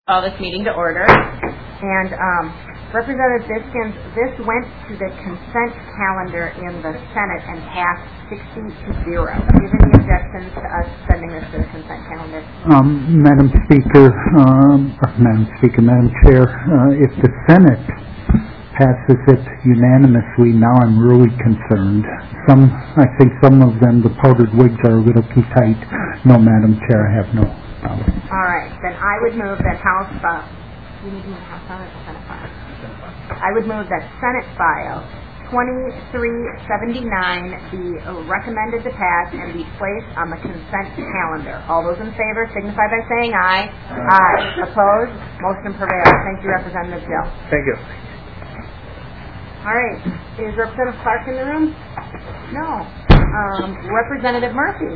Call this meeting to order. And Representative Biskins, this went to the consent calendar in the Senate and passed 60-0. Do you have any objections to us sending this to the consent calendar? Madam Chair, if the Senate passes it unanimously, now I'm really concerned. I think some of them, the powdered wigs, are a little too tight. No, Madam Chair, I have no problem. All right, then I would move that House file. You need to move House file or Senate file? I would move that Senate file 2379 be recommended to pass and be placed on the consent calendar. All those in favor signify by saying aye. Aye. Opposed? Motion prevails. Thank you, Representative Gill. Thank you. All right. Is Representative Clark in the room? No. Representative Murphy.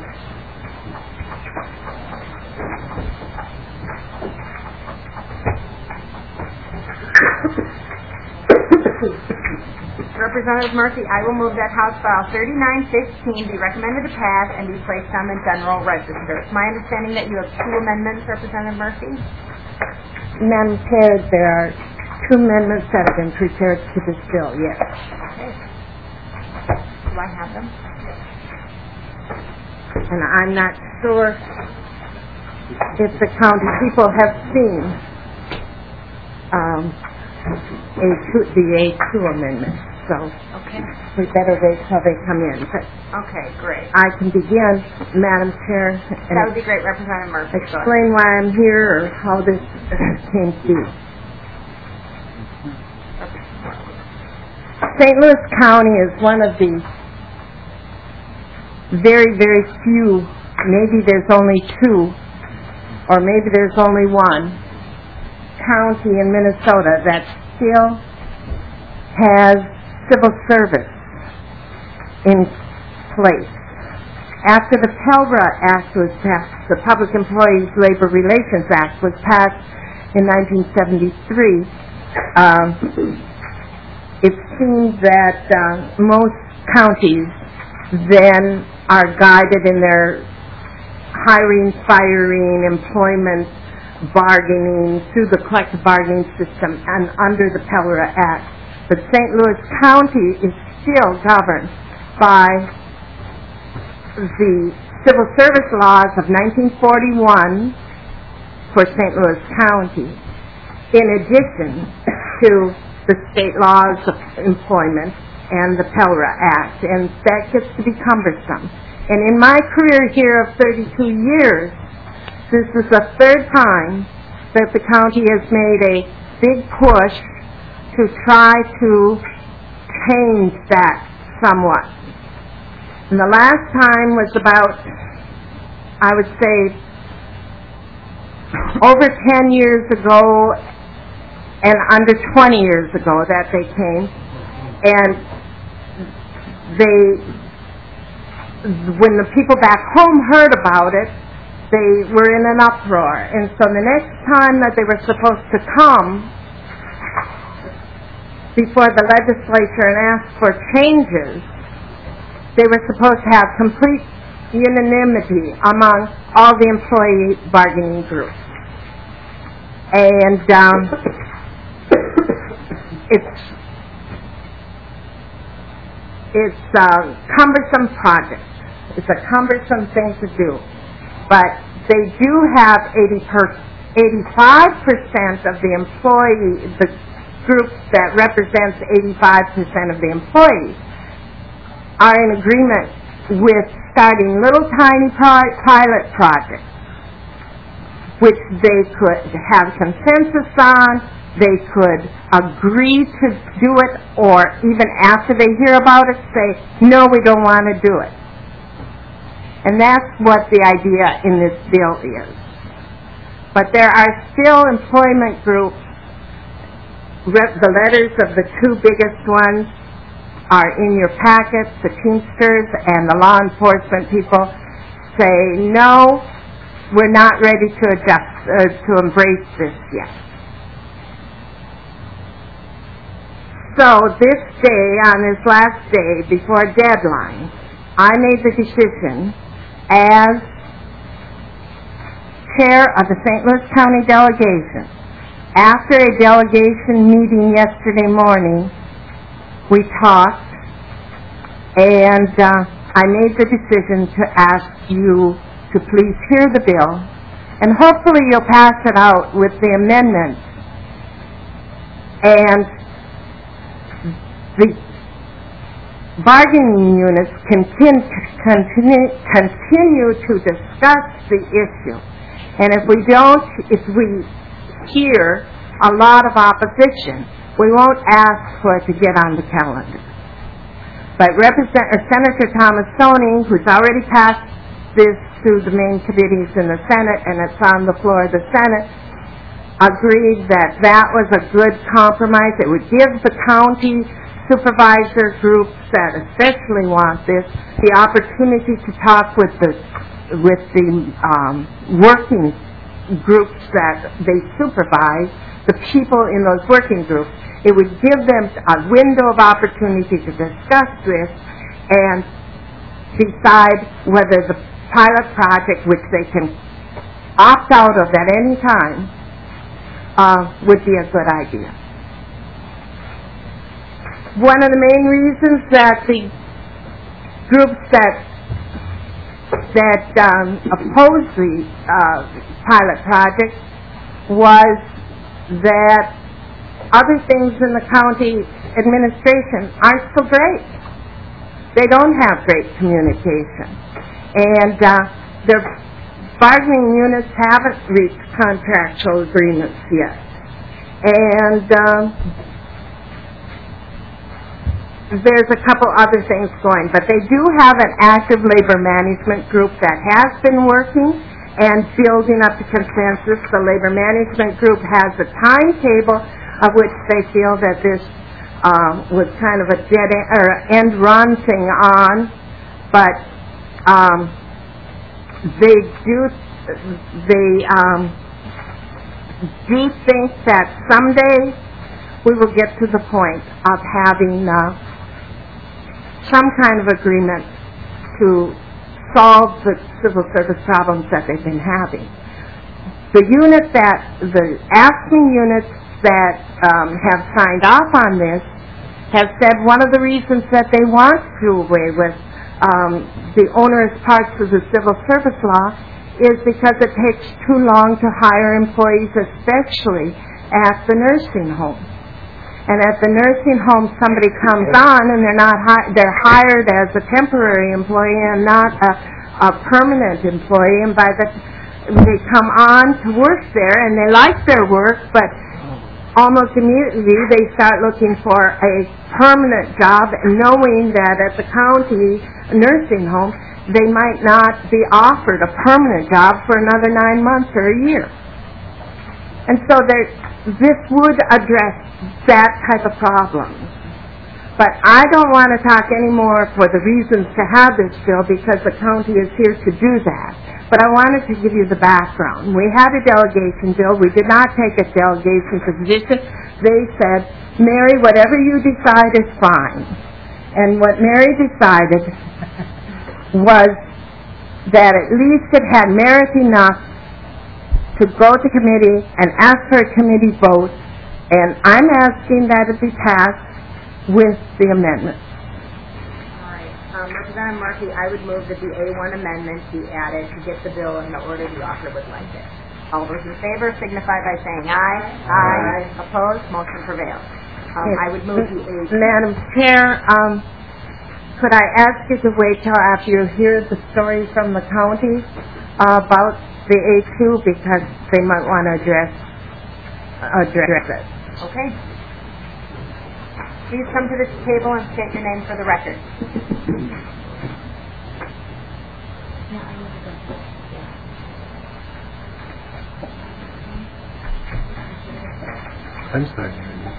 Representative Murphy, I will move that House File 3915 be recommended to pass and be placed on the General Register. It's my understanding that you have two amendments, Representative Murphy? Madam Chair, there are two amendments that have been prepared to this bill, yes. Okay. Do I have them? And I'm not sure if the county people have seen the A2 amendment. So okay. We better wait till they come in. But okay, great. I can begin, Madam Chair. That would be great, Representative Murphy. Explain why I'm here or how this came to be. St. Louis County is one of the very, very few, maybe there's only two, or maybe there's only one, county in Minnesota that still has civil service in place. After the PELRA Act was passed, the Public Employees Labor Relations Act was passed in 1973, it seems that most counties then are guided in their hiring, firing, employment, bargaining through the collective bargaining system and under the PELRA Act. But St. Louis County is still governed by the civil service laws of 1941 for St. Louis County, in addition to the state laws of employment and the PELRA Act, and that gets to be cumbersome. And in my career here of 32 years, this is the third time that the county has made a big push to try to change that somewhat. And the last time was about, I would say, over 10 years ago and under 20 years ago that they came. And when the people back home heard about it, they were in an uproar. And so the next time that they were supposed to come before the legislature and ask for changes, they were supposed to have complete unanimity among all the employee bargaining groups. And it's a cumbersome project. It's a cumbersome thing to do. But they do have 85% of the the groups that represents 85% of the employees are in agreement with starting little tiny pilot projects, which they could have consensus on, they could agree to do it, or even after they hear about it say, no, we don't want to do it. And that's what the idea in this bill is. But there are still employment groups. The letters of the two biggest ones are in your packets. The Teamsters and the law enforcement people say, no, we're not ready to embrace this yet. So this day, on this last day before deadline, I made the decision as chair of the St. Louis County delegation. After a delegation meeting yesterday morning, we talked, and I made the decision to ask you to please hear the bill, and hopefully you'll pass it out with the amendments. And the bargaining units continue to discuss the issue. And if we hear a lot of opposition, we won't ask for it to get on the calendar. But Senator Thomas Stoney, who's already passed this through the main committees in the Senate, and it's on the floor of the Senate, agreed that that was a good compromise. It would give the county supervisor groups that especially want this the opportunity to talk with the working groups that they supervise, the people in those working groups. It would give them a window of opportunity to discuss this and decide whether the pilot project, which they can opt out of at any time, would be a good idea. One of the main reasons that the groups that opposed the pilot project was that other things in the county administration aren't so great. They don't have great communication. And their bargaining units haven't reached contractual agreements yet. And there's a couple other things going. But they do have an active labor management group that has been working and building up the consensus. The labor management group has a timetable of which they feel that this was kind of a dead end run thing on, but they do think that someday we will get to the point of having some kind of agreement to solve the civil service problems that they've been having. The asking units that have signed off on this have said one of the reasons that they want to do away with the onerous parts of the civil service law is because it takes too long to hire employees, especially at the nursing home. And at the nursing home, somebody comes on and they're hired as a temporary employee and not a permanent employee. And they come on to work there and they like their work, but almost immediately they start looking for a permanent job, knowing that at the county nursing home they might not be offered a permanent job for another 9 months or a year. And so this would address that type of problem. But I don't want to talk anymore for the reasons to have this bill because the county is here to do that. But I wanted to give you the background. We had a delegation bill. We did not take a delegation position. They said, Mary, whatever you decide is fine. And what Mary decided was that at least it had merit enough to go to committee and ask for a committee vote. And I'm asking that it be passed with the amendment. Representative Murphy, I would move that the A1 amendment be added to get the bill in the order the author would like it. All those in favor signify by saying aye. Aye. Opposed? Motion prevails. I would move the A2. Madam Chair, could I ask you to wait till after you hear the story from the county about the A2 because they might want to address it. Okay. Please come to this table and state your name for the record. I'm sorry.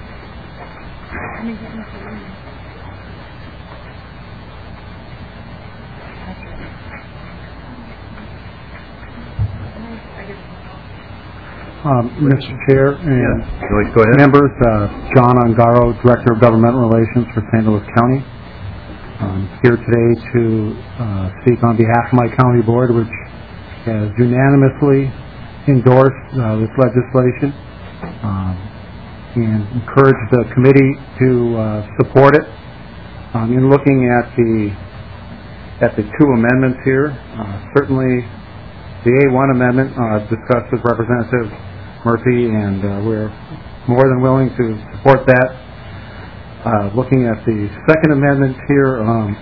Mr. Chair and Go ahead. members, John Ongaro, Director of Government Relations for St. Louis County. I'm here today to speak on behalf of my county board, which has unanimously endorse this legislation and encourage the committee to support it. In looking at the two amendments here, certainly the A1 amendment discussed with Representative Murphy, and we're more than willing to support that. Looking at the second amendment here,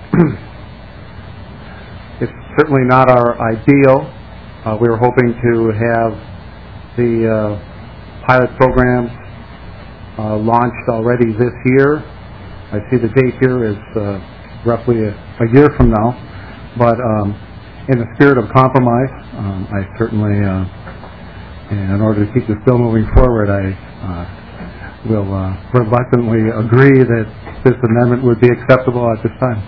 it's certainly not our ideal. We were hoping to have the pilot programs launched already this year. I see the date here is roughly a year from now, but in the spirit of compromise, I certainly, in order to keep this bill moving forward, I will reluctantly agree that this amendment would be acceptable at this time.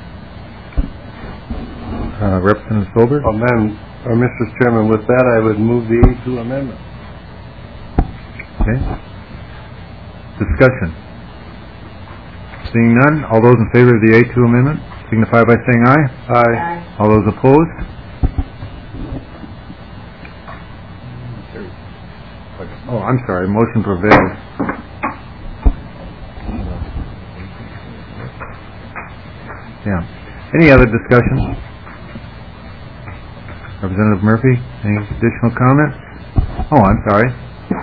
Representative Solberg? Mr. Chairman, with that, I would move the A2 amendment. Okay. Discussion. Seeing none, all those in favor of the A2 amendment signify by saying aye. Aye. All those opposed? Oh, I'm sorry. Motion prevails. Yeah. Any other discussion? Representative Murphy, any additional comments? Oh, I'm sorry.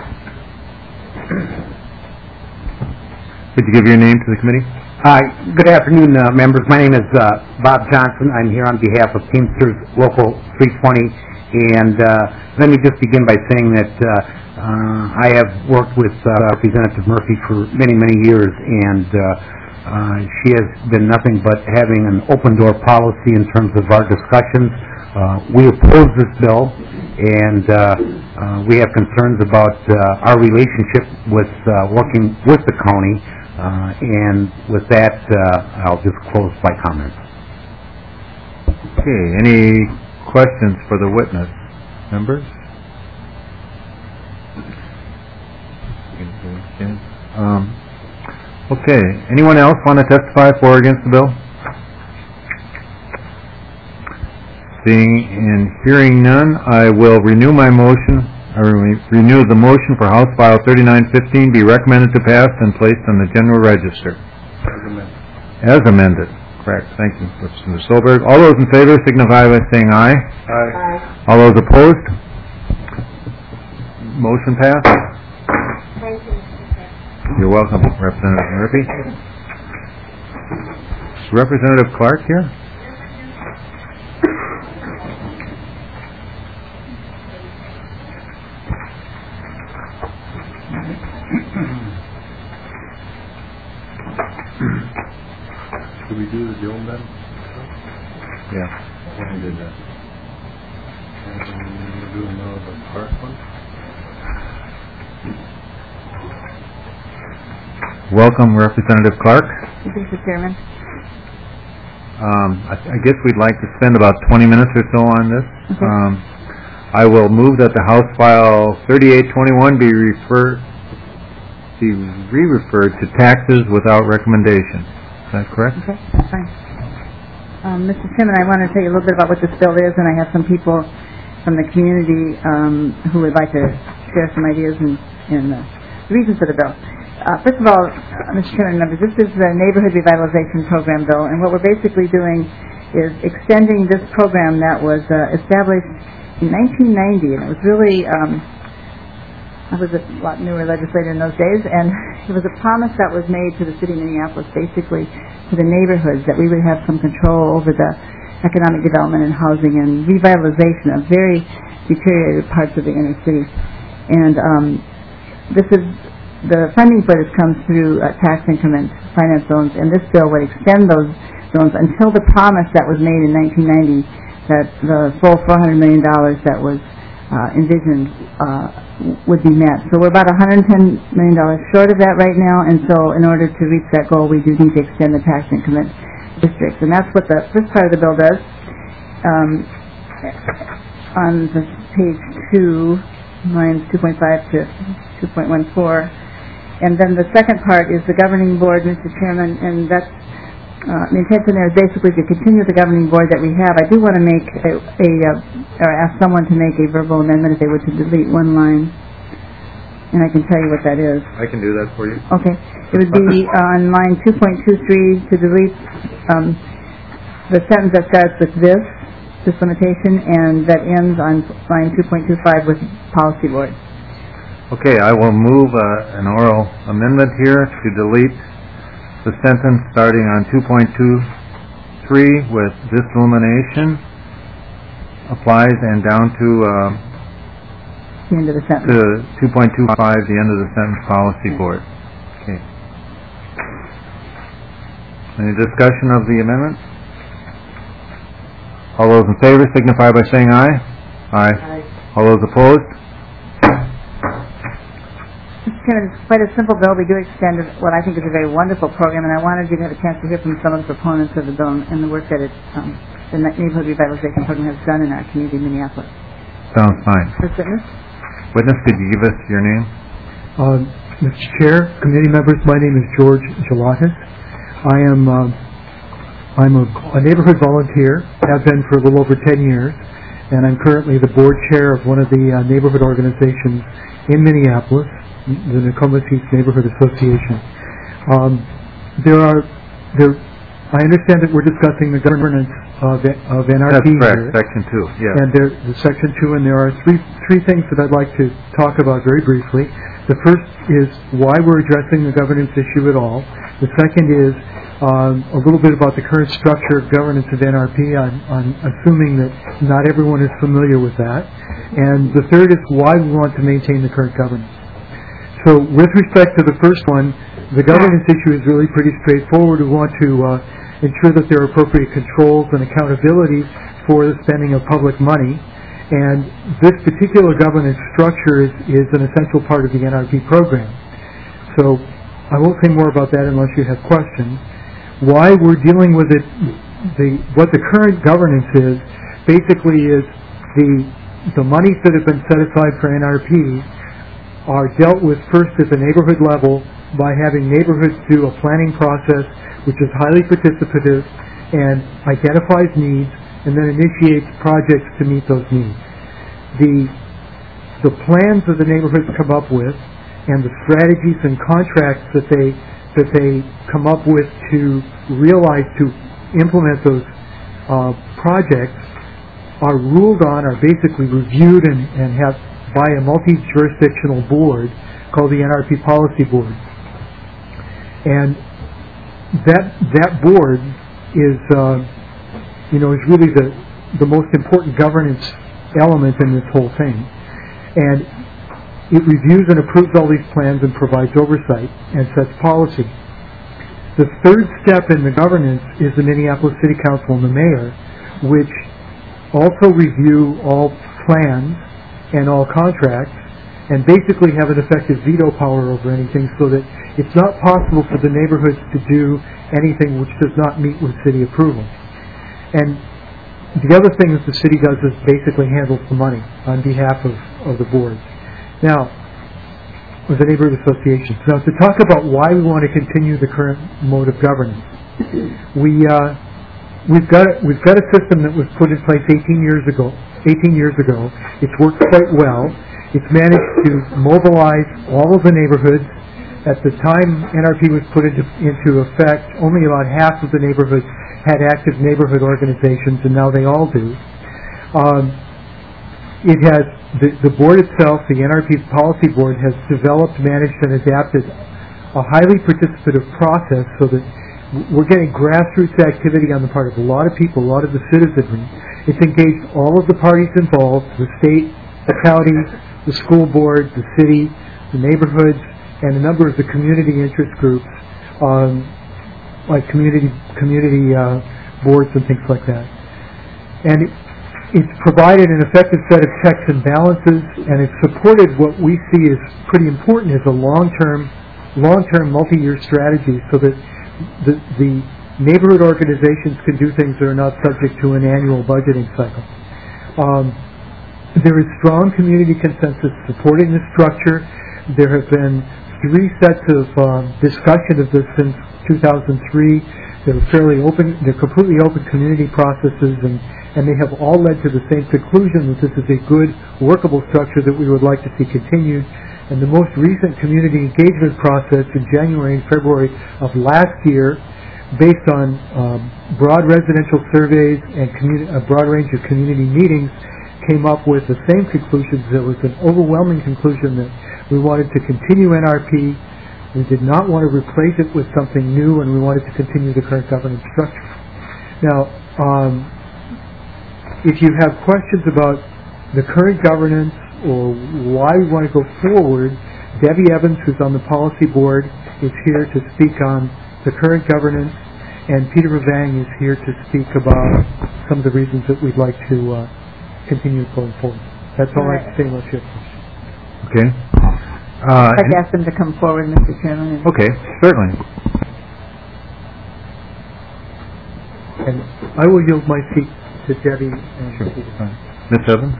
Could you give your name to the committee? Good afternoon, members. My name is Bob Johnson. I'm here on behalf of Teamsters Local 320, and let me just begin by saying that I have worked with Representative Murphy for many, many years, and she has been nothing but having an open-door policy in terms of our discussions. We oppose this bill, and we have concerns about our relationship with working with the county. And with that, I'll just close my comments. Okay, any questions for the witness? Members? Okay, anyone else want to testify for or against the bill? Seeing and hearing none, I will renew my motion. Renew the motion for House File 3915 be recommended to pass and placed on the General Register. As amended. Correct. Thank you, Representative Solberg. All those in favor signify by saying aye. Aye. All those opposed? Motion passed. Thank you, Mr. Chair. You're welcome, Representative Murphy. Is Representative Clark here? Should we do the Joe then? Yeah. I did that. And we'll do another Clark one. Welcome, Representative Clark. Mr. Chairman. I guess we'd like to spend about 20 minutes or so on this. Okay. I will move that the House File 3821 be re-referred to taxes without recommendation. Is that correct? Okay, that's fine. Mr. Chairman, I want to tell you a little bit about what this bill is, and I have some people from the community who would like to share some ideas and the reasons for the bill. First of all, Mr. Chairman, members, this is the Neighborhood Revitalization Program bill, and what we're basically doing is extending this program that was established in 1990, and it was really, I was a lot newer legislator in those days, and it was a promise that was made to the city of Minneapolis, basically to the neighborhoods, that we would have some control over the economic development and housing and revitalization of very deteriorated parts of the inner city. And this is, the funding for this comes through tax increment finance loans, and this bill would extend those loans until the promise that was made in 1990 that the full $400 million that was envisioned would be met. So we're about $110 million short of that right now, and so in order to reach that goal, we do need to extend the tax increment districts, and that's what the first part of the bill does. On the page 2, lines 2.5 to 2.14, and then the second part is the governing board, Mr. Chairman, and that's the intention there is basically to continue the governing board that we have. I do want to make or ask someone to make a verbal amendment if they were to delete one line, and I can tell you what that is. I can do that for you. Okay. It would be on line 2.23 to delete the sentence that starts with this limitation, and that ends on line 2.25 with policy board. Okay, I will move an oral amendment here to delete the sentence starting on 2.23 with this elimination applies and down to The end of the sentence. to 2.25, the end of the sentence, policy board. Okay. Any discussion of the amendment? All those in favor signify by saying aye. Aye. All those opposed? Mr. Chairman, it's quite a simple bill. We do extend what I think is a very wonderful program, and I wanted you to have a chance to hear from some of the proponents of the bill and the work that the Neighborhood Revitalization Program has done in our community in Minneapolis. Sounds fine. First witness? Witness, could you give us your name? Mr. Chair, committee members, my name is George Gelatis. I'm a neighborhood volunteer, have been for a little over 10 years, and I'm currently the board chair of one of the neighborhood organizations in Minneapolis, the Nokomis East Neighborhood Association. I understand that we're discussing the governance of NRP. That's correct, here. Section 2, yes. And there's Section 2, and there are three things that I'd like to talk about very briefly. The first is why we're addressing the governance issue at all. The second is a little bit about the current structure of governance of NRP. I'm assuming that not everyone is familiar with that. And the third is why we want to maintain the current governance. So with respect to the first one, the governance issue is really pretty straightforward. We want to ensure that there are appropriate controls and accountability for the spending of public money. And this particular governance structure is an essential part of the NRP program. So I won't say more about that unless you have questions. Why we're dealing with it, what the current governance is, basically is the monies that have been set aside for NRP are dealt with first at the neighborhood level by having neighborhoods do a planning process which is highly participative and identifies needs and then initiates projects to meet those needs. The plans that the neighborhoods come up with and the strategies and contracts that they come up with to realize, to implement those projects are ruled on, are basically reviewed and have by a multi-jurisdictional board called the NRP Policy Board. And that board is really the most important governance element in this whole thing. And it reviews and approves all these plans and provides oversight and sets policy. The third step in the governance is the Minneapolis City Council and the mayor, which also review all plans and all contracts and basically have an effective veto power over anything, so that it's not possible for the neighborhoods to do anything which does not meet with city approval. And the other thing that the city does is basically handles the money on behalf of the board. Now, with the neighborhood associations. Now, to talk about why we want to continue the current mode of governance, we've got a system that was put in place 18 years ago. It's worked quite well. It's managed to mobilize all of the neighborhoods. At the time NRP was put into effect, only about half of the neighborhoods had active neighborhood organizations, and now they all do. It has the board itself, the NRP Policy Board, has developed, managed, and adapted a highly participative process so that we're getting grassroots activity on the part of a lot of people, a lot of the citizenry. It's engaged all of the parties involved, the state, the county, the school board, the city, the neighborhoods, and a number of the community interest groups, like community boards and things like that. And it's provided an effective set of checks and balances, and it's supported what we see as pretty important as a long-term, multi-year strategy, so that the neighborhood organizations can do things that are not subject to an annual budgeting cycle. There is strong community consensus supporting this structure. There have been 3 sets of discussion of this since 2003. They're fairly open, they're completely open community processes, and they have all led to the same conclusion that this is a good, workable structure that we would like to see continued. And the most recent community engagement process in January and February of last year, based on broad residential surveys and a broad range of community meetings, came up with the same conclusions. There was an overwhelming conclusion that we wanted to continue NRP. We did not want to replace it with something new, and we wanted to continue the current governance structure. Now, if you have questions about the current governance or why we want to go forward, Debbie Evans, who's on the policy board, is here to speak on the current governance, and Peter Vavang is here to speak about some of the reasons that we'd like to continue going forward. That's all I have to say about your question. Okay. I'd ask them to come forward, Mr. Chairman. Okay, certainly. And I will yield my seat to Debbie and Sure. Peter. Ms. Evans?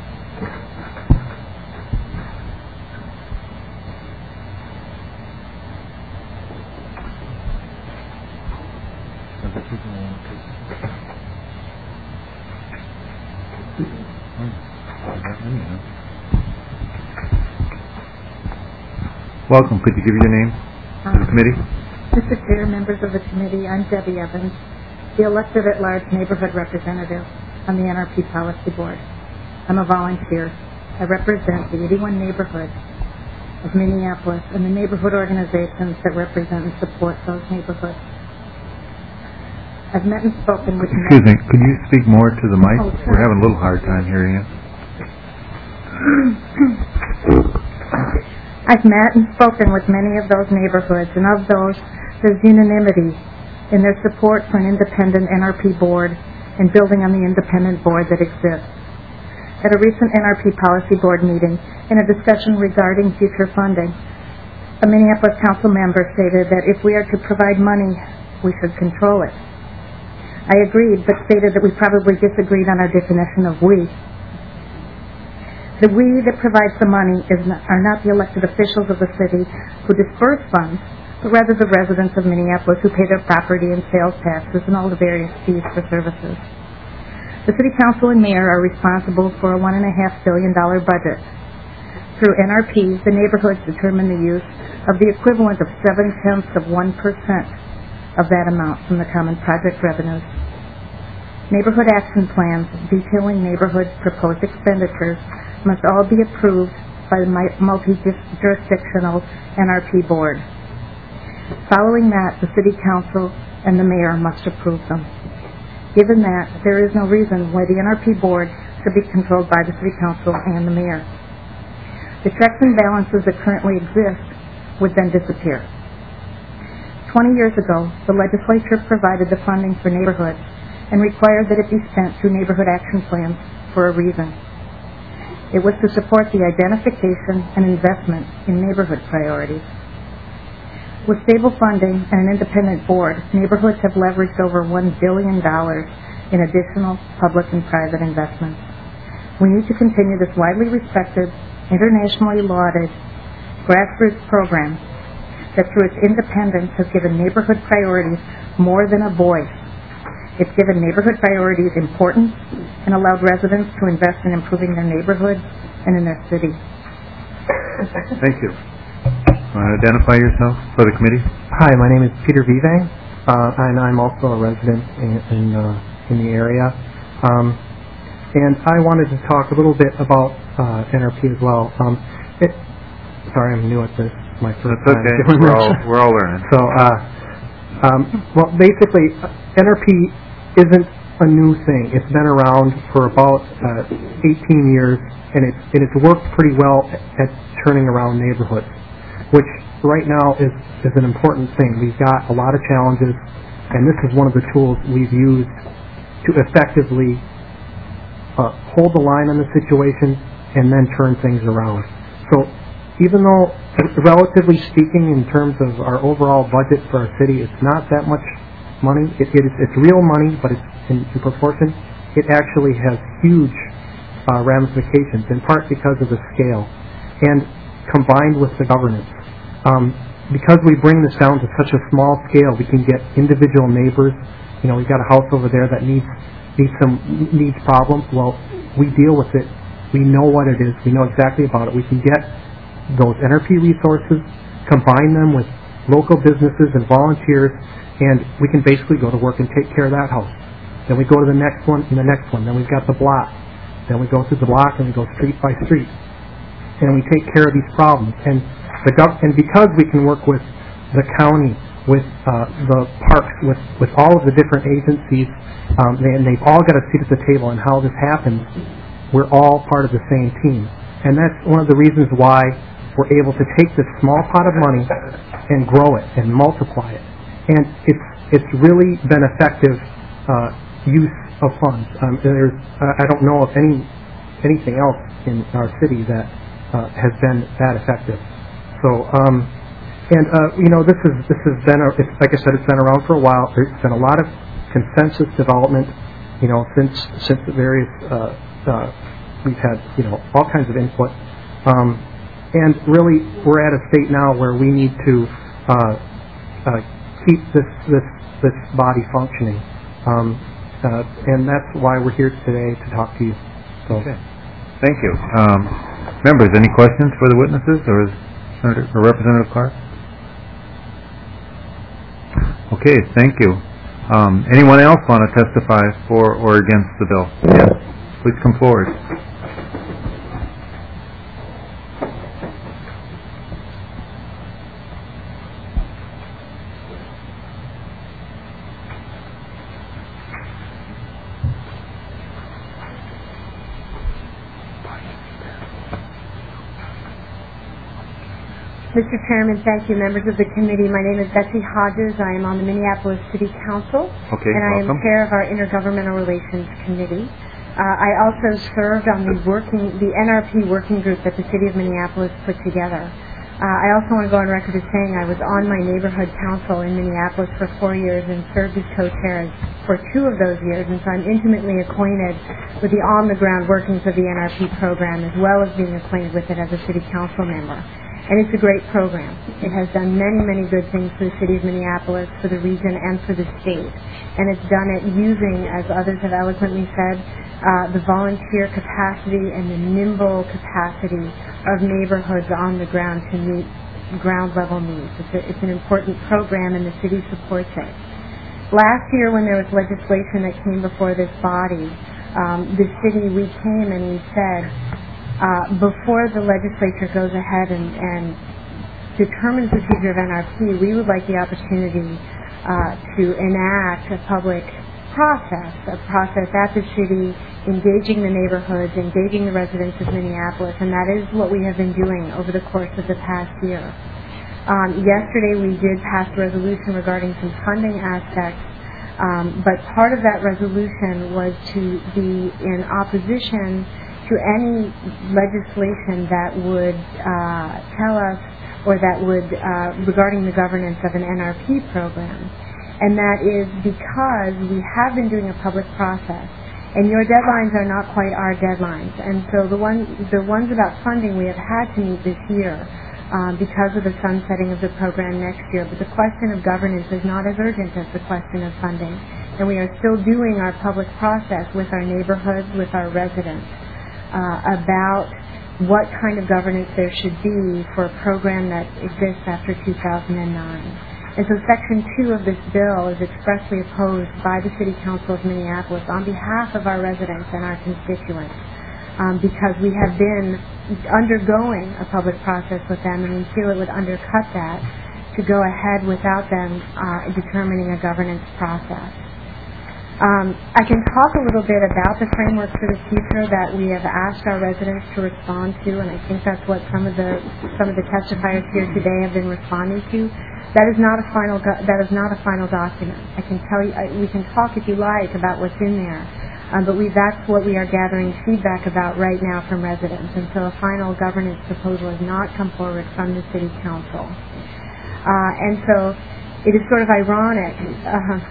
Welcome. Could you give your name to the committee? Mr. Chair, members of the committee, I'm Debbie Evans, the elected at-large neighborhood representative on the NRP Policy Board. I'm a volunteer. I represent the 81 neighborhoods of Minneapolis and the neighborhood organizations that represent and support those neighborhoods. I've met and spoken with... Excuse me, could you speak more to the mic? Oh, sure. We're having a little hard time hearing you. I've met and spoken with many of those neighborhoods, and of those, there's unanimity in their support for an independent NRP board and building on the independent board that exists. At a recent NRP Policy Board meeting, in a discussion regarding future funding, a Minneapolis council member stated that if we are to provide money, we should control it. I agreed, but stated that we probably disagreed on our definition of we. The we that provides the money are not the elected officials of the city who disperse funds, but rather the residents of Minneapolis who pay their property and sales taxes and all the various fees for services. The City Council and Mayor are responsible for a $1.5 billion budget. Through NRP, the neighborhoods determine the use of the equivalent of 0.7% of that amount from the common project revenues. Neighborhood action plans detailing neighborhoods' proposed expenditures must all be approved by the multi-jurisdictional NRP board. Following that, the City Council and the Mayor must approve them. Given that, there is no reason why the NRP board should be controlled by the City Council and the Mayor. The checks and balances that currently exist would then disappear. 20 years ago, the legislature provided the funding for neighborhoods and required that it be spent through neighborhood action plans for a reason. It was to support the identification and investment in neighborhood priorities. With stable funding and an independent board, neighborhoods have leveraged over $1 billion in additional public and private investments. We need to continue this widely respected, internationally lauded grassroots program that through its independence has given neighborhood priorities more than a voice. It's given neighborhood priorities importance and allowed residents to invest in improving their neighborhoods and in their city. Thank you. Want to identify yourself for the committee? Hi, my name is Peter Vavang, and I'm also a resident in the area. And I wanted to talk a little bit about NRP as well. Sorry, I'm new at this. My first That's time okay. doing this. We're all learning. So, well, basically, NRP isn't a new thing. It's been around for about 18 years, and it's worked pretty well at turning around neighborhoods, which right now is an important thing. We've got a lot of challenges, and this is one of the tools we've used to effectively hold the line on the situation and then turn things around. So even though, relatively speaking, in terms of our overall budget for our city, it's not that much money. It's real money, but it's in proportion. It actually has huge ramifications, in part because of the scale, and combined with the governance. because we bring this down to such a small scale, we can get individual neighbors. We've got a house over there that needs problems. Well, we deal with it. We know what it is. We know exactly about it. We can get those NRP resources, combine them with local businesses and volunteers, and we can basically go to work and take care of that house. Then we go to the next one and the next one. Then we've got the block. Then we go through the block and we go street by street. And we take care of these problems. And because we can work with the county, with the parks, with all of the different agencies, and they've all got a seat at the table on how this happens, we're all part of the same team. And that's one of the reasons why we're able to take this small pot of money and grow it and multiply it. And it's really been effective use of funds. I don't know of anything else in our city that has been that effective. So, this has been, like I said, it's been around for a while. There's been a lot of consensus development, since the various, we've had, all kinds of input. And really, we're at a state now where we need to keep this body functioning. And that's why we're here today to talk to you. So. Okay. Thank you. Members, any questions for the witnesses or Representative Clark? Okay, thank you. Anyone else want to testify for or against the bill? Yes, please come forward. Mr. Chairman, thank you. Members of the committee, my name is Betsy Hodges. I am on the Minneapolis City Council, and I am chair of our Intergovernmental Relations Committee. I also served on the NRP working group that the City of Minneapolis put together. I also want to go on record as saying I was on my neighborhood council in Minneapolis for 4 years and served as co-chair for 2 of those years, and so I'm intimately acquainted with the on-the-ground workings of the NRP program as well as being acquainted with it as a city council member. And it's a great program. It has done many, many good things for the city of Minneapolis, for the region, and for the state. And it's done it using, as others have eloquently said, the volunteer capacity and the nimble capacity of neighborhoods on the ground to meet ground-level needs. It's an important program, and the city supports it. Last year, when there was legislation that came before this body, we came and we said, before the legislature goes ahead and determines the procedure of NRP, we would like the opportunity to enact a public process at the city, engaging the neighborhoods, engaging the residents of Minneapolis, and that is what we have been doing over the course of the past year. Yesterday we did pass a resolution regarding some funding aspects, but part of that resolution was to be in opposition to any legislation that would tell us or that would, regarding the governance of an NRP program. And that is because we have been doing a public process, and your deadlines are not quite our deadlines. And so the ones about funding we have had to meet this year because of the sunsetting of the program next year. But the question of governance is not as urgent as the question of funding. And we are still doing our public process with our neighborhoods, with our residents, about what kind of governance there should be for a program that exists after 2009. And so Section 2 of this bill is expressly opposed by the City Council of Minneapolis on behalf of our residents and our constituents, because we have been undergoing a public process with them, and we feel it would undercut that to go ahead without them determining a governance process. I can talk a little bit about the framework for the future that we have asked our residents to respond to, and I think that's what some of the testifiers here today have been responding to. That is not a final document. I can tell you, we can talk if you like about what's in there, but that's what we are gathering feedback about right now from residents. And so a final governance proposal has not come forward from the City Council, and so it is sort of ironic.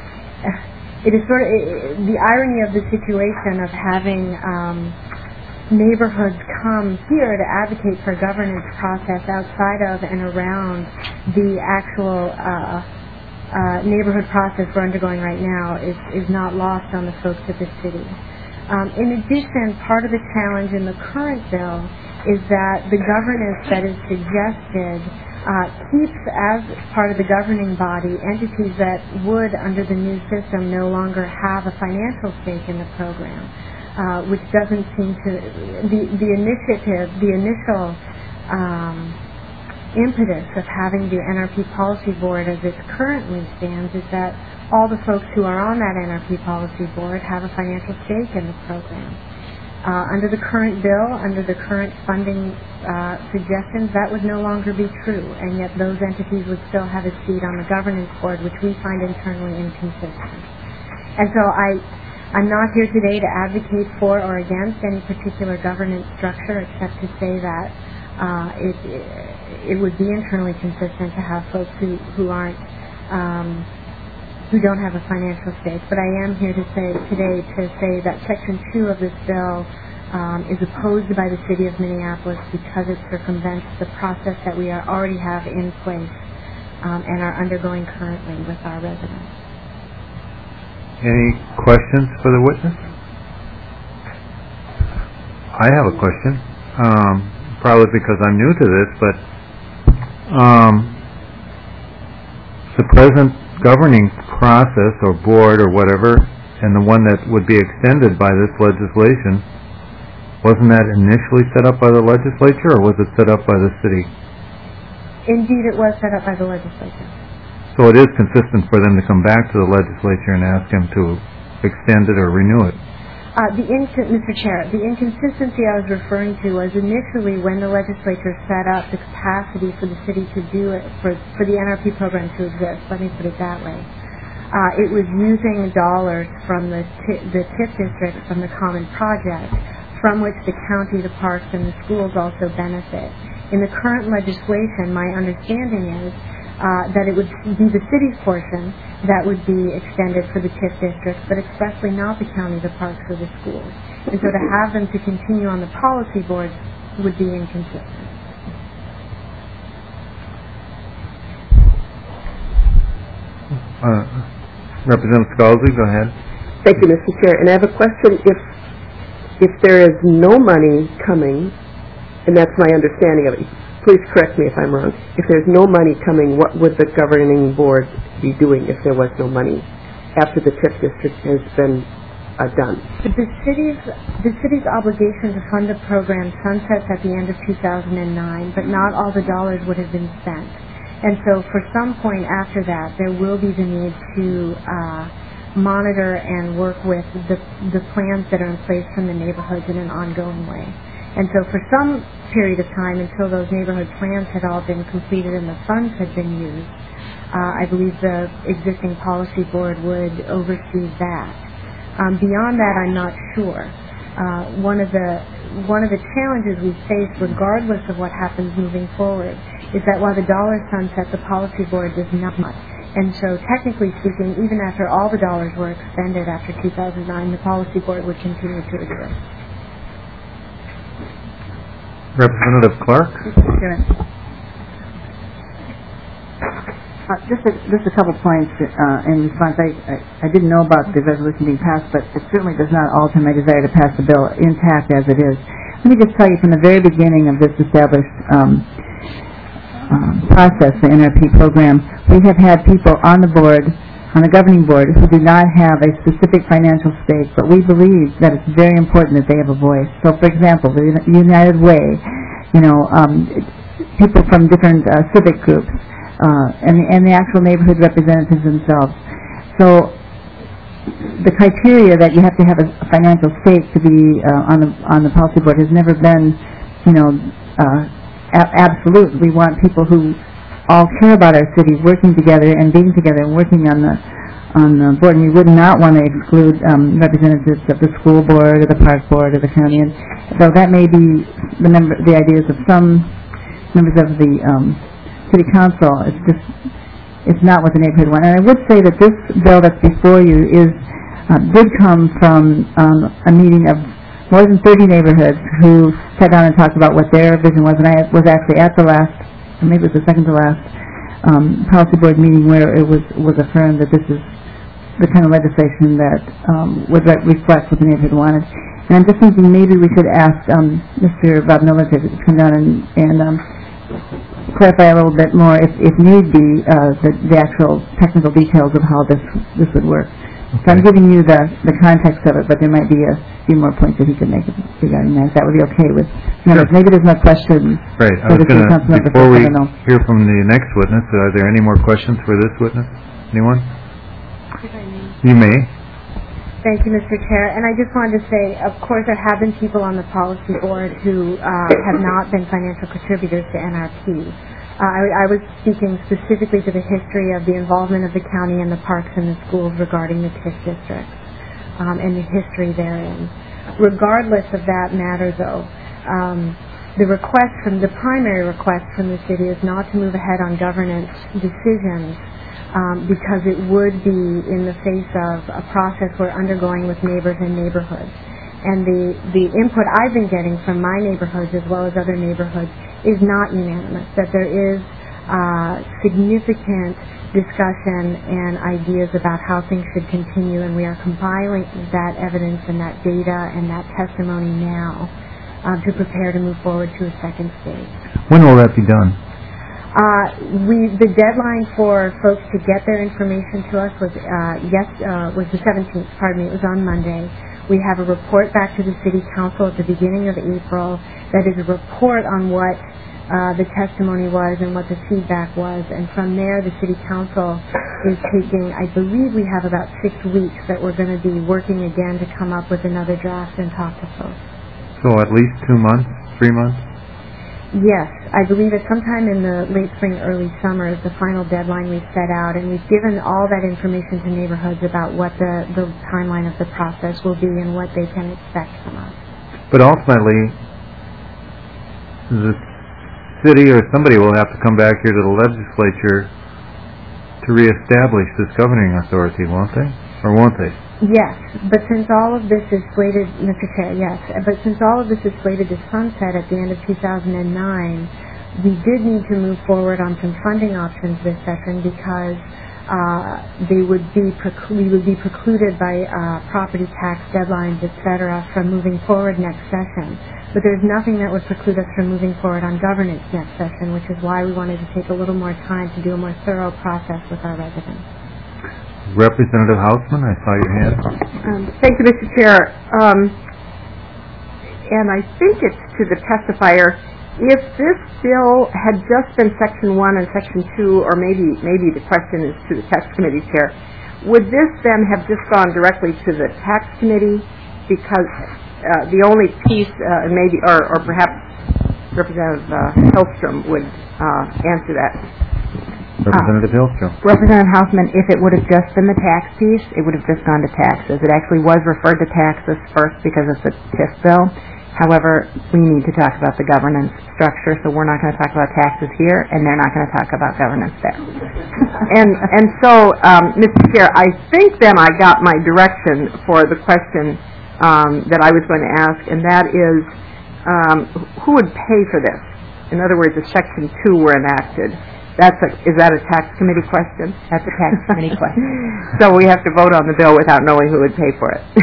It is sort of the irony of the situation of having neighborhoods come here to advocate for a governance process outside of and around the actual neighborhood process we're undergoing right now is not lost on the folks of the city. In addition, part of the challenge in the current bill is that the governance that is suggested keeps as part of the governing body entities that would, under the new system, no longer have a financial stake in the program, which doesn't seem to... The initial impetus of having the NRP Policy Board as it currently stands is that all the folks who are on that NRP Policy Board have a financial stake in the program. Under the current bill, under the current funding suggestions, that would no longer be true, and yet those entities would still have a seat on the governance board, which we find internally inconsistent. And so I'm not here today to advocate for or against any particular governance structure, except to say that it would be internally consistent to have folks who don't have a financial stake. But I am here to say that Section 2 of this bill is opposed by the City of Minneapolis because it circumvents the process that we already have in place and are undergoing currently with our residents. Any questions for the witness? I have a question, probably because I'm new to this, but the present governing process or board or whatever, and the one that would be extended by this legislation, wasn't that initially set up by the legislature, or was it set up by the city? Indeed, it was set up by the legislature. So it is consistent for them to come back to the legislature and ask them to extend it or renew it? Mr. Chair, the inconsistency I was referring to was initially when the legislature set up the capacity for the city to do it, for the NRP program to exist, let me put it that way. It was using dollars from the TIF district, from the Common Project, from which the county, the parks, and the schools also benefit. In the current legislation, my understanding is that it would be the city's portion that would be extended for the TIF district, but expressly not the county, the parks, or the schools. And so to have them to continue on the policy board would be inconsistent. Representative Scalzi, go ahead. Thank you, Mr. Chair. And I have a question. If there is no money coming, and that's my understanding of it, please correct me if I'm wrong. If there's no money coming, what would the governing board be doing if there was no money after the TIF district has been done? The city's obligation to fund the program sunsets at the end of 2009, but not all the dollars would have been spent. And so for some point after that, there will be the need to monitor and work with the plans that are in place from the neighborhoods in an ongoing way. And so for some period of time, until those neighborhood plans had all been completed and the funds had been used, I believe the existing policy board would oversee that. Beyond that, I'm not sure. One of the challenges we face, regardless of what happens moving forward, is that while the dollars sunset, the policy board does not much. And so technically speaking, even after all the dollars were expended after 2009, the policy board would continue to exist. Representative Clark? Just a couple points in response. I didn't know about the resolution being passed, but it certainly does not alter my desire to pass the bill intact as it is. Let me just tell you, from the very beginning of this established process, the NRP program, we have had people on the board, on the governing board, who do not have a specific financial stake, but we believe that it's very important that they have a voice. So, for example, the United Way, people from different civic groups, and the actual neighborhood representatives themselves. So, the criteria that you have to have a financial stake to be on the policy board has never been, absolute. We want people who all care about our city working together and being together and working on the board. And we would not want to exclude representatives of the school board or the park board or the county. And so that may be the ideas of some members of the city council. It's not what the neighborhood want. And I would say that this bill that's before you did come from a meeting of more than 30 neighborhoods who sat down and talked about what their vision was. And I was actually at the last, or maybe it was the second to last, policy board meeting where it was affirmed that this is the kind of legislation that would reflect what the neighborhood wanted. And I'm just thinking maybe we should ask Mr. Bob Miller to come down and clarify a little bit more, if need be, the actual technical details of how this would work. Okay. So I'm giving you the context of it, but there might be a few more points that he could make regarding that. If that would be okay with members. Sure. Maybe there's no questions. Right. I was going to, before we hear from the next witness, are there any more questions for this witness? Anyone? You may. Thank you, Mr. Chair. And I just wanted to say, of course, there have been people on the policy board who have not been financial contributors to NRP. I was speaking specifically to the history of the involvement of the county and the parks and the schools regarding the TIF districts and the history therein. Regardless of that matter, though, the primary request from the city is not to move ahead on governance decisions because it would be in the face of a process we're undergoing with neighbors and neighborhoods. And the input I've been getting from my neighborhoods as well as other neighborhoods is not unanimous, that there is significant discussion and ideas about how things should continue, and we are compiling that evidence and that data and that testimony now to prepare to move forward to a second stage. When will that be done? The deadline for folks to get their information to us was the 17th. Pardon me, it was on Monday. We have a report back to the City Council at the beginning of April that is a report on what the testimony was and what the feedback was, and from there the City Council is taking, I believe we have about 6 weeks that we're going to be working again to come up with another draft and talk to folks. So at least 2 months, 3 months? Yes, I believe it's sometime in the late spring, early summer is the final deadline we've set out, and we've given all that information to neighborhoods about what the timeline of the process will be and what they can expect from us. But ultimately, the city or somebody will have to come back here to the legislature to reestablish this governing authority, won't they? Or won't they? Yes, but since all of this is slated, Mr. Chair, yes, but since all of this is slated to sunset at the end of 2009, we did need to move forward on some funding options this session because we would be precluded by property tax deadlines, etc., from moving forward next session. But there's nothing that would preclude us from moving forward on governance next session, which is why we wanted to take a little more time to do a more thorough process with our residents. Representative Hausman, I saw your hand. Thank you, Mr. Chair. And I think it's to the testifier. If this bill had just been Section 1 and Section 2, or maybe the question is to the Tax Committee Chair, would this then have just gone directly to the Tax Committee? Because the only piece, or perhaps Representative Hillstrom would answer that. Representative Hillstrom. Representative Hausman, if it would have just been the tax piece, it would have just gone to taxes. It actually was referred to taxes first because of the TIF bill. However, we need to talk about the governance structure, so we're not going to talk about taxes here, and they're not going to talk about governance there. and so, Mr. Chair, I think then I got my direction for the question that I was going to ask, and that is, who would pay for this? In other words, if Section 2 were enacted. Is that a tax committee question? That's a tax committee question. So we have to vote on the bill without knowing who would pay for it.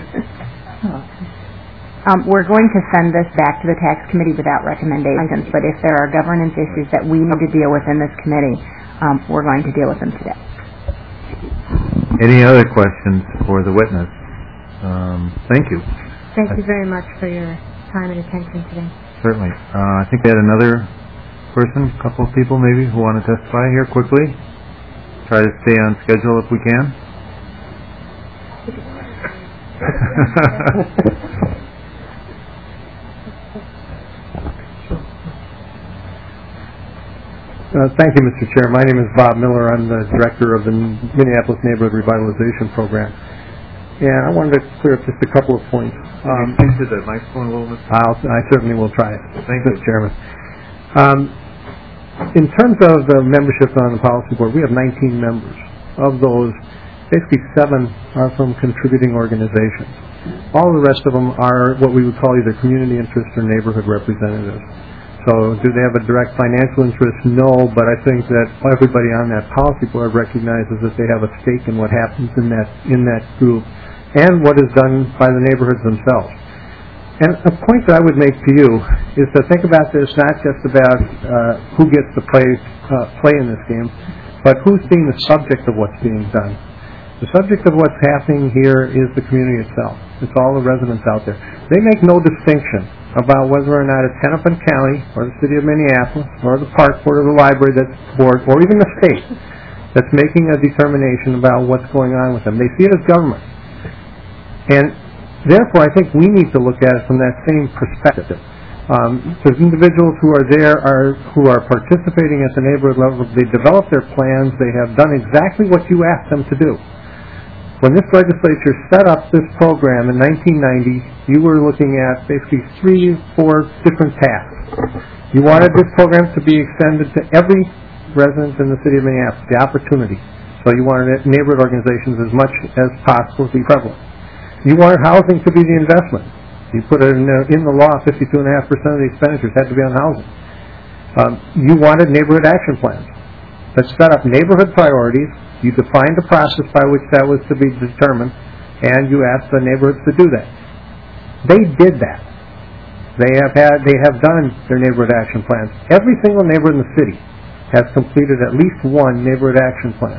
We're going to send this back to the tax committee without recommendations, but if there are governance issues that we need to deal with in this committee, we're going to deal with them today. Any other questions for the witness? Thank you. Thank you very much for your time and attention today. Certainly. I think we had another person, a couple of people maybe, who want to testify here quickly. Try to stay on schedule if we can. Thank you, Mr. Chair. My name is Bob Miller. I'm the director of the Minneapolis Neighborhood Revitalization Program. And I wanted to clear up just a couple of points. Speak to the microphone a little bit. I certainly will try it. Thank you, Mr. Chairman. In terms of the membership on the policy board, we have 19 members. Of those, basically 7 are from contributing organizations. All the rest of them are what we would call either community interest or neighborhood representatives. So do they have a direct financial interest? No, but I think that everybody on that policy board recognizes that they have a stake in what happens in that group and what is done by the neighborhoods themselves. And a point that I would make to you is to think about this not just about who gets to play in this game, but who's being the subject of what's being done. The subject of what's happening here is the community itself. It's all the residents out there. They make no distinction about whether or not it's Hennepin County or the City of Minneapolis or the Park Board or the Library Board or even the state that's making a determination about what's going on with them. They see it as government. And therefore, I think we need to look at it from that same perspective. There's individuals who are there who are participating at the neighborhood level. They develop their plans. They have done exactly what you asked them to do. When this legislature set up this program in 1990, you were looking at basically 3-4 different tasks. You wanted this program to be extended to every resident in the city of Minneapolis, the opportunity. So you wanted neighborhood organizations as much as possible to be prevalent. You wanted housing to be the investment. You put it in the law, 52.5% of the expenditures had to be on housing. You wanted neighborhood action plans that set up neighborhood priorities. You defined the process by which that was to be determined, and you asked the neighborhoods to do that. They did that. They have done their neighborhood action plans. Every single neighborhood in the city has completed at least one neighborhood action plan.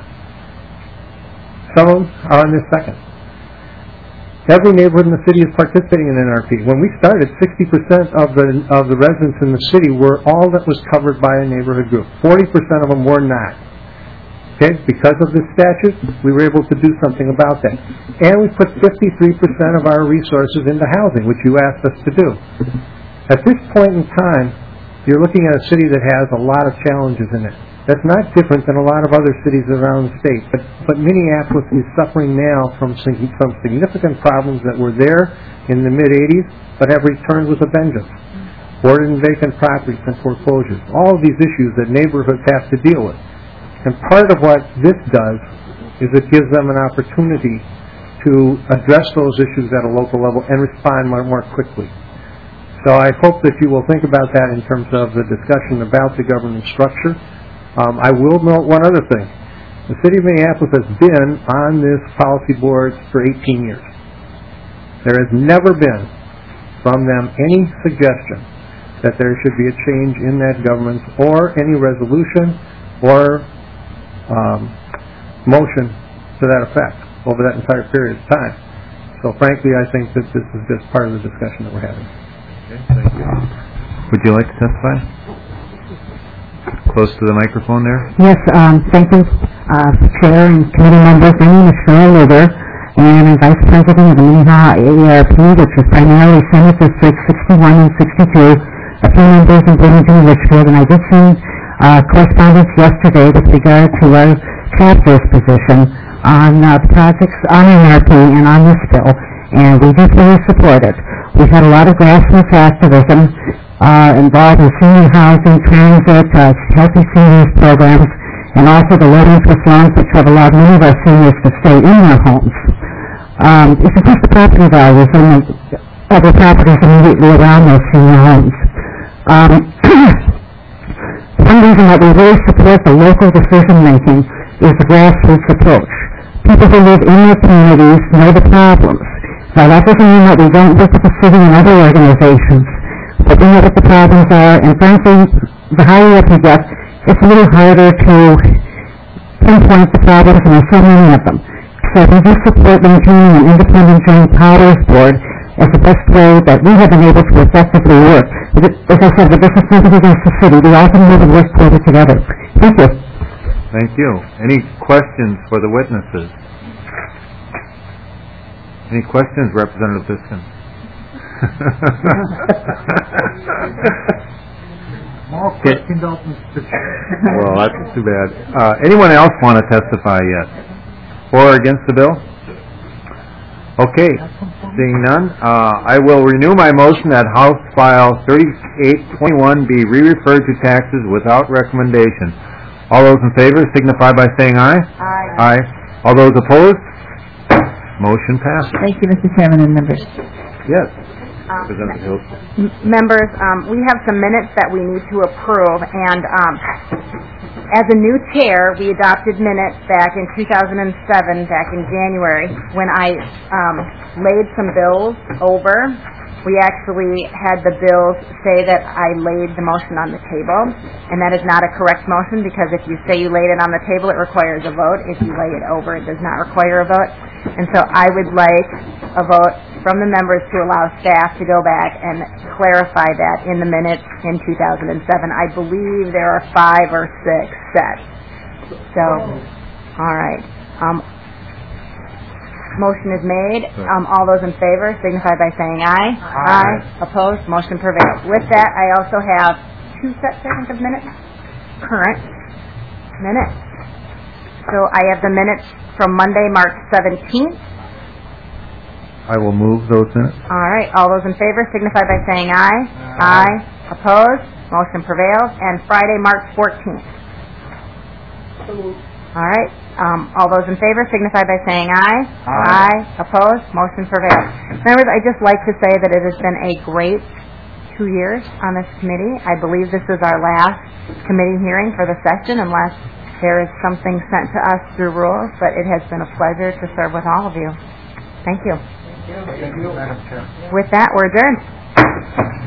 Some of them are on this second. Every neighborhood in the city is participating in NRP. When we started, 60% of the residents in the city were all that was covered by a neighborhood group. 40% of them were not. Okay? Because of this statute, we were able to do something about that. And we put 53% of our resources into housing, which you asked us to do. At this point in time, you're looking at a city that has a lot of challenges in it. That's not different than a lot of other cities around the state. But Minneapolis is suffering now from some significant problems that were there in the mid-'80s, but have returned with a vengeance. Hoarded and vacant properties and foreclosures. All of these issues that neighborhoods have to deal with. And part of what this does is it gives them an opportunity to address those issues at a local level and respond more quickly. So I hope that you will think about that in terms of the discussion about the government structure. I will note one other thing. The City of Minneapolis has been on this policy board for 18 years. There has never been from them any suggestion that there should be a change in that governance or any resolution or motion to that effect over that entire period of time. So frankly, I think that this is just part of the discussion that we're having. Okay, thank you. Would you like to testify? Close to the microphone there. Yes, thank you, Chair and committee members. My name is Cheryl Luger, and I'm Vice President of the Minnehaha AARP, which is primarily Senate Districts 61 and 62, a few members in Bloomington and Litchfield, and I did send correspondence yesterday with regard to our chapter's position on projects on NRP and on this bill, and we do fully support it. We've had a lot of grassroots activism involved in senior housing, transit, healthy seniors programs, and also the Low Interest Loans, which have allowed many of our seniors to stay in their homes. It's increased the property values and the other properties immediately around those senior homes. One reason that we really support the local decision-making is the grassroots approach. People who live in their communities know the problems. Now, that doesn't mean that we don't work with the city and other organizations, but we know what the problems are, and frankly, the higher up you get, it's a little harder to pinpoint the problems, and there's so many of them. So we do support maintaining an independent joint powers board as the best way that we have been able to effectively work. As I said, the business nothing against the city. We all can move and work together. Thank you. Thank you. Any questions for the witnesses? Any questions, Representative Biskin? More questions, Mr. Chair. Well, that's too bad. Anyone else want to testify yet? For or against the bill? Okay. Seeing none, I will renew my motion that House File 3821 be re-referred to taxes without recommendation. All those in favor signify by saying aye. Aye. Aye. All those opposed? Motion passes. Thank you, Mr. Chairman and members. Yes. Representative Hills. Members, we have some minutes that we need to approve, and as a new chair, we adopted minutes back in 2007, back in January, when I laid some bills over. We actually had the bills say that I laid the motion on the table, and that is not a correct motion, because if you say you laid it on the table, it requires a vote. If you lay it over, it does not require a vote. And so I would like a vote from the members to allow staff to go back and clarify that in the minutes in 2007. I believe there are 5 or 6 sets. So, all right. Motion is made. All those in favor signify by saying aye. Aye. Opposed? Motion prevails. With that, I also have 2 sets, I think, of minutes. Current minutes. So I have the minutes from Monday, March 17th. I will move those minutes. All right. All those in favor signify by saying aye. Aye. Opposed? Motion prevails. And Friday, March 14th. All right. All those in favor signify by saying aye. Aye. Opposed? Motion prevails. Members, I'd just like to say that it has been a great 2 years on this committee. I believe this is our last committee hearing for the session, unless there is something sent to us through rules, but it has been a pleasure to serve with all of you. Thank you. Thank you, Madam Chair. With that, we're adjourned.